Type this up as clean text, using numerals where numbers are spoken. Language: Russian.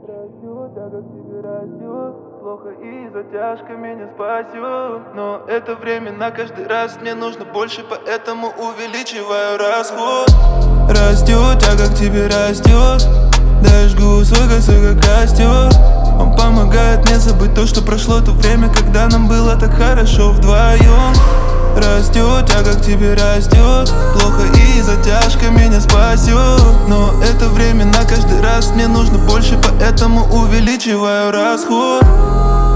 растет, тяга к тебе растет. Плохо и затяжка меня спасет. Но это временно каждый раз мне нужно больше, поэтому увеличиваю расход. Растет, тяга к тебе растет. Да я жгу свой косой как костер. Он помогает мне забыть то, что прошло то время, когда нам было так хорошо вдвоем. Растет, тяга к тебе растет. Плохо и затяжка меня спасет. Но это временно каждый раз мне нужно больше, поэтому увеличиваю расход.